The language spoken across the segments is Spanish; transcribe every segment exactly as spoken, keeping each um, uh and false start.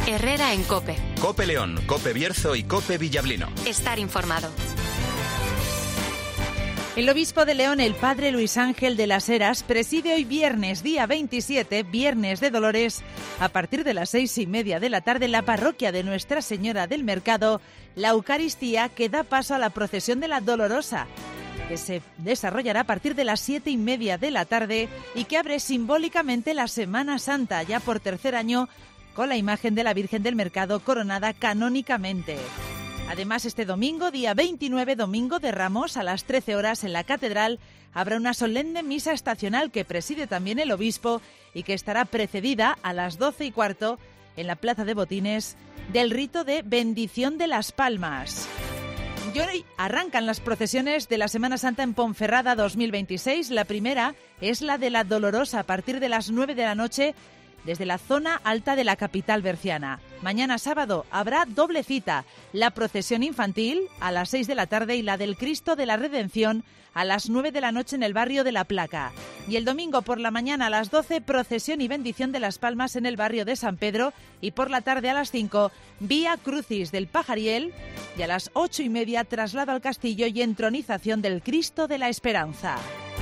Herrera en COPE. COPE León, COPE Bierzo y COPE Villablino. Estar informado. El obispo de León, el padre Luis Ángel de las Heras, preside hoy viernes, día veintisiete, Viernes de Dolores, a partir de las seis y media de la tarde en la parroquia de Nuestra Señora del Mercado, la Eucaristía que da paso a la procesión de la Dolorosa, que se desarrollará a partir de las siete y media de la tarde y que abre simbólicamente la Semana Santa, ya por tercer año, con la imagen de la Virgen del Mercado coronada canónicamente. Además, este domingo, día veintinueve, domingo de Ramos, a las trece horas en la Catedral, habrá una solemne misa estacional que preside también el obispo y que estará precedida a las doce y cuarto en la Plaza de Botines del rito de bendición de las palmas. Y hoy arrancan las procesiones de la Semana Santa en Ponferrada dos mil veintiséis. La primera es la de la Dolorosa a partir de las nueve de la noche desde la zona alta de la capital berciana. Mañana sábado habrá doble cita, la procesión infantil a las seis de la tarde y la del Cristo de la Redención a las nueve de la noche en el barrio de La Placa. Y el domingo por la mañana a las doce, procesión y bendición de las palmas en el barrio de San Pedro, y por la tarde a las cinco, Vía Crucis del Pajariel, y a las ocho y media, traslado al castillo y entronización del Cristo de la Esperanza.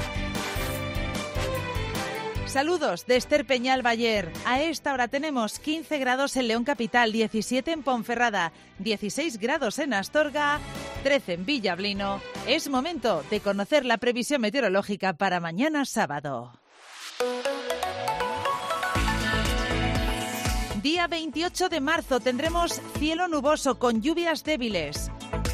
Saludos de Esther Peñal Bayer. A esta hora tenemos quince grados en León Capital, diecisiete en Ponferrada, dieciséis grados en Astorga, trece en Villablino. Es momento de conocer la previsión meteorológica para mañana sábado. Día veintiocho de marzo tendremos cielo nuboso con lluvias débiles.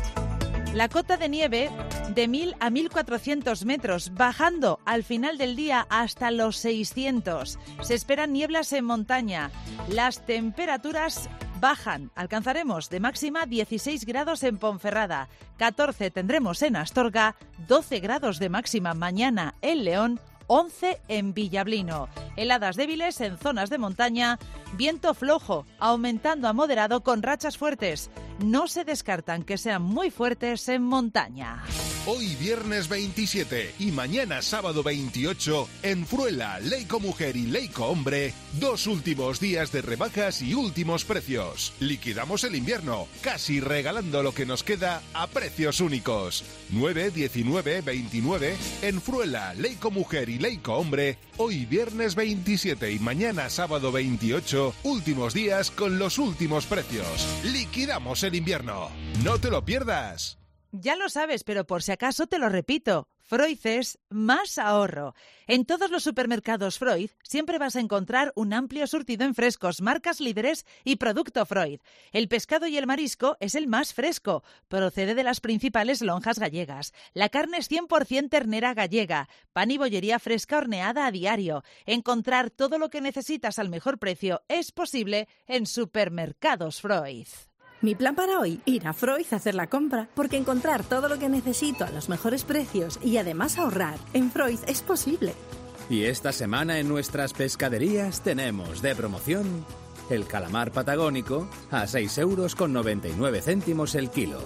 La cota de nieve de mil a mil cuatrocientos metros, bajando al final del día hasta los seiscientos. Se esperan nieblas en montaña. Las temperaturas bajan. Alcanzaremos de máxima dieciséis grados en Ponferrada, catorce tendremos en Astorga, doce grados de máxima mañana en León, once en Villablino. Heladas débiles en zonas de montaña, viento flojo, aumentando a moderado con rachas fuertes. No se descartan que sean muy fuertes en montaña. Hoy viernes veintisiete y mañana sábado veintiocho, en Fruela, Leico Mujer y Leico Hombre, dos últimos días de rebajas y últimos precios. Liquidamos el invierno, casi regalando lo que nos queda a precios únicos. nueve, diecinueve, veintinueve, en Fruela, Leico Mujer y Leico Hombre, hoy viernes veintisiete y mañana sábado veintiocho, últimos días con los últimos precios. Liquidamos el invierno. ¡No te lo pierdas! Ya lo sabes, pero por si acaso te lo repito. Freud es más ahorro. En todos los supermercados Freud siempre vas a encontrar un amplio surtido en frescos, marcas líderes y producto Freud. El pescado y el marisco es el más fresco, procede de las principales lonjas gallegas. La carne es cien por ciento ternera gallega, pan y bollería fresca horneada a diario. Encontrar todo lo que necesitas al mejor precio es posible en supermercados Freud. Mi plan para hoy, ir a Freud a hacer la compra, porque encontrar todo lo que necesito a los mejores precios y además ahorrar en Freud es posible. Y esta semana en nuestras pescaderías tenemos de promoción el calamar patagónico a seis euros con noventa y nueve céntimos el kilo.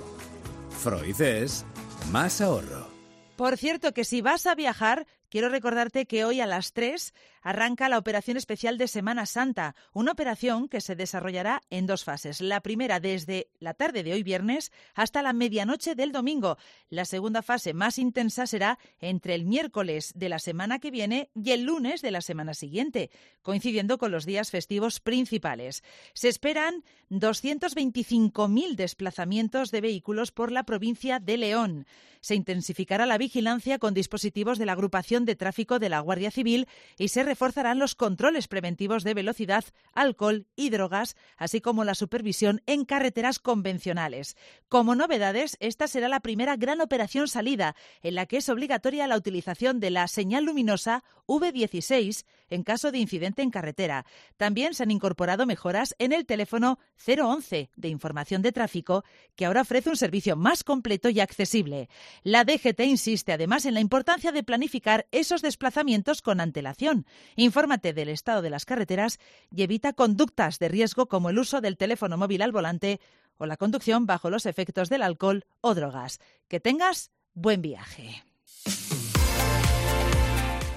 Freud es más ahorro. Por cierto, que si vas a viajar, quiero recordarte que hoy a las tres arranca la operación especial de Semana Santa, una operación que se desarrollará en dos fases. La primera desde la tarde de hoy viernes hasta la medianoche del domingo. La segunda fase más intensa será entre el miércoles de la semana que viene y el lunes de la semana siguiente, coincidiendo con los días festivos principales. Se esperan doscientos veinticinco mil desplazamientos de vehículos por la provincia de León. Se intensificará la vigilancia con dispositivos de la agrupación de tráfico de la Guardia Civil y se reforzarán los controles preventivos de velocidad, alcohol y drogas, así como la supervisión en carreteras convencionales. Como novedades, esta será la primera gran operación salida, en la que es obligatoria la utilización de la señal luminosa V dieciséis en caso de incidente en carretera. También se han incorporado mejoras en el teléfono cero once de información de tráfico, que ahora ofrece un servicio más completo y accesible. La D G T insiste además en la importancia de planificar esos desplazamientos con antelación. Infórmate del estado de las carreteras y evita conductas de riesgo como el uso del teléfono móvil al volante o la conducción bajo los efectos del alcohol o drogas. Que tengas buen viaje.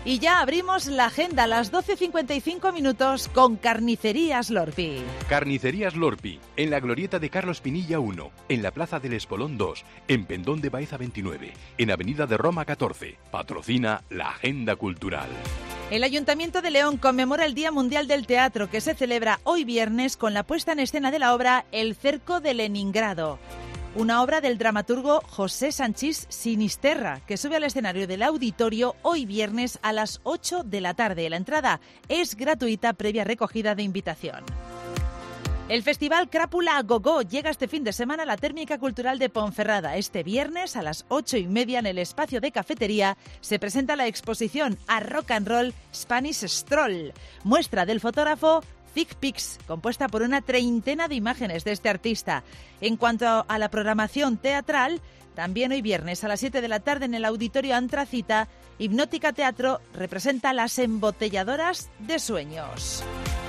Y ya abrimos la agenda a las doce cincuenta y cinco minutos con Carnicerías Lorpi. Carnicerías Lorpi, en la glorieta de Carlos Pinilla uno, en la Plaza del Espolón dos, en Pendón de Baeza veintinueve, en Avenida de Roma catorce. Patrocina la Agenda Cultural. El Ayuntamiento de León conmemora el Día Mundial del Teatro, que se celebra hoy viernes con la puesta en escena de la obra El cerco de Leningrado. Una obra del dramaturgo José Sanchís Sinisterra, que sube al escenario del auditorio hoy viernes a las ocho de la tarde. La entrada es gratuita previa recogida de invitación. El Festival Crápula a Gogó llega este fin de semana a la Térmica Cultural de Ponferrada. Este viernes a las ocho y media en el espacio de cafetería se presenta la exposición A Rock and Roll Spanish Stroll, muestra del fotógrafo Thick Pics, compuesta por una treintena de imágenes de este artista. En cuanto a la programación teatral, también hoy viernes a las siete de la tarde en el Auditorio Antracita, Hipnótica Teatro representa Las Embotelladoras de Sueños.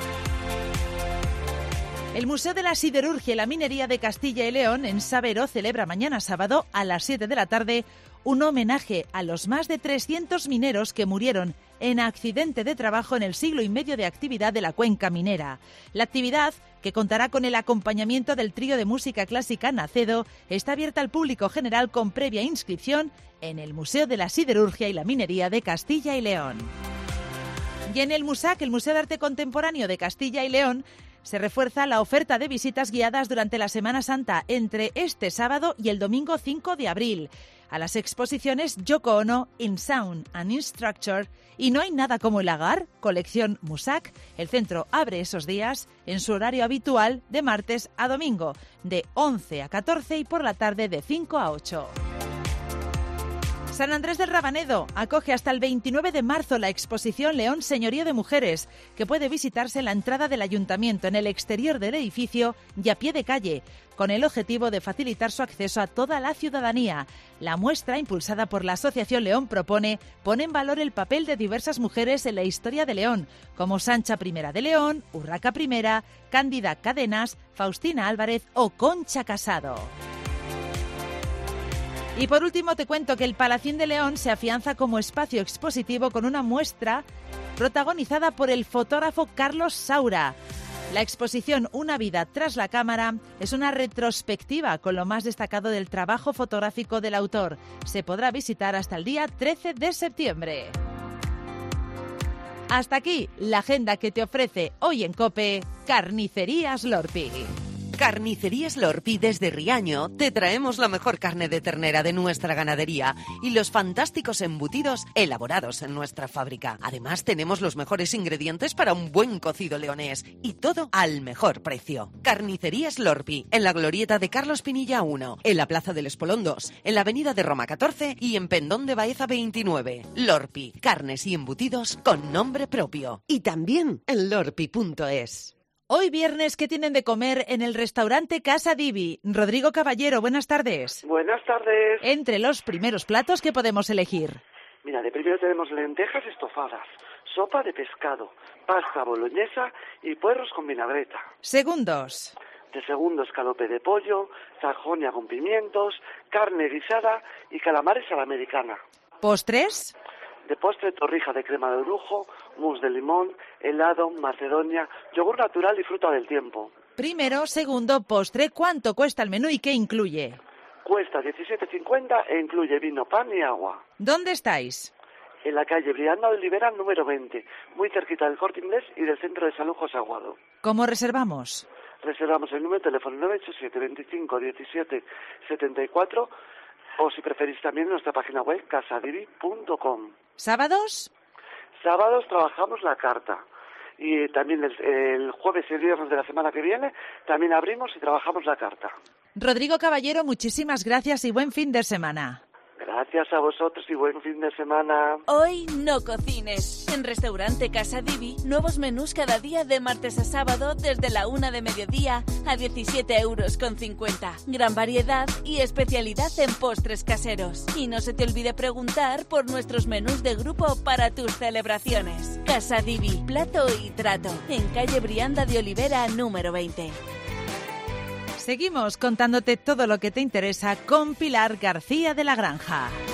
El Museo de la Siderurgia y la Minería de Castilla y León, en Sabero, celebra mañana sábado a las siete de la tarde un homenaje a los más de trescientos mineros que murieron en accidente de trabajo en el siglo y medio de actividad de la cuenca minera. La actividad, que contará con el acompañamiento del trío de música clásica Nacedo, está abierta al público general con previa inscripción en el Museo de la Siderurgia y la Minería de Castilla y León. Y en el MUSAC, el Museo de Arte Contemporáneo de Castilla y León, se refuerza la oferta de visitas guiadas durante la Semana Santa entre este sábado y el domingo cinco de abril. A las exposiciones Yoko Ono, In Sound and In Structure y No hay nada como el Agar, colección MUSAC. El centro abre esos días en su horario habitual de martes a domingo, de once a catorce y por la tarde de cinco a ocho. San Andrés del Rabanedo acoge hasta el veintinueve de marzo la exposición León Señorío de Mujeres, que puede visitarse en la entrada del ayuntamiento, en el exterior del edificio y a pie de calle, con el objetivo de facilitar su acceso a toda la ciudadanía. La muestra, impulsada por la Asociación León Propone, pone en valor el papel de diversas mujeres en la historia de León, como Sancha I de León, Urraca I, Cándida Cadenas, Faustina Álvarez o Concha Casado. Y por último te cuento que el Palacín de León se afianza como espacio expositivo con una muestra protagonizada por el fotógrafo Carlos Saura. La exposición Una vida tras la cámara es una retrospectiva con lo más destacado del trabajo fotográfico del autor. Se podrá visitar hasta el día trece de septiembre. Hasta aquí la agenda que te ofrece hoy en COPE Carnicerías Lorpi. Carnicerías Lorpi desde Riaño te traemos la mejor carne de ternera de nuestra ganadería y los fantásticos embutidos elaborados en nuestra fábrica. Además tenemos los mejores ingredientes para un buen cocido leonés y todo al mejor precio. Carnicerías Lorpi en la glorieta de Carlos Pinilla uno, en la Plaza del Espolón dos, en la Avenida de Roma catorce y en Pendón de Baeza veintinueve. Lorpi, carnes y embutidos con nombre propio. Y también en lorpi punto es. Hoy viernes, ¿qué tienen de comer en el restaurante Casa Divi? Rodrigo Caballero, buenas tardes. Buenas tardes. Entre los primeros platos, ¿qué podemos elegir? Mira, de primero tenemos lentejas estofadas, sopa de pescado, pasta boloñesa y puerros con vinagreta. Segundos. De segundo, escalope de pollo, sajonia con pimientos, carne guisada y calamares a la americana. ¿Postres? De postre, torrija de crema de orujo, mousse de limón, helado, macedonia, yogur natural y fruta del tiempo. Primero, segundo, postre, ¿cuánto cuesta el menú y qué incluye? Cuesta diecisiete cincuenta e incluye vino, pan y agua. ¿Dónde estáis? En la calle Brianda de Olivera, número veinte, muy cerquita del Corte Inglés y del Centro de Salud José Aguado. ¿Cómo reservamos? Reservamos el número de teléfono nueve ocho siete, veinticinco, diecisiete, setenta y cuatro o si preferís también nuestra página web casadivi punto com. ¿Sábados? Sábados trabajamos la carta y también el, el jueves y el viernes de la semana que viene también abrimos y trabajamos la carta. Rodrigo Caballero, muchísimas gracias y buen fin de semana. Gracias a vosotros y buen fin de semana. Hoy no cocines. En Restaurante Casa Divi, nuevos menús cada día de martes a sábado desde la una de mediodía a diecisiete euros con cincuenta. Gran variedad y especialidad en postres caseros. Y no se te olvide preguntar por nuestros menús de grupo para tus celebraciones. Casa Divi, plato y trato. En calle Brianda de Olivera, número veinte. Seguimos contándote todo lo que te interesa con Pilar García de la Granja.